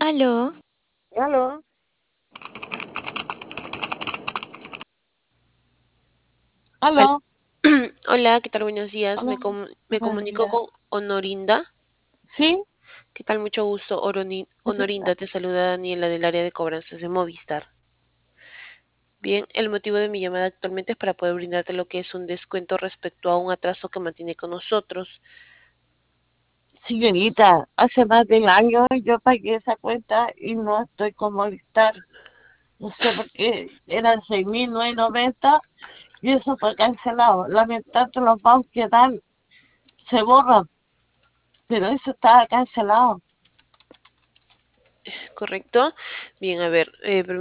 Aló, Aló, Hol- aló, Hola, ¿qué tal? Buenos días. hola, Me buenos comunico días. con Honorinda. ¿Sí? ¿Qué tal? Mucho gusto. Honorinda, te saluda Daniela del área de cobranzas de Movistar. Bien, el motivo de mi llamada actualmente es para poder brindarte lo que es un descuento respecto a un atraso que mantiene con nosotros. Señorita, hace más de un año yo pagué esa cuenta y no estoy con Movistar. No sé por qué eran 6.990 y eso fue cancelado. Lamentablemente los pagos que dan se borran, pero eso estaba cancelado. ¿Correcto? Bien, a ver,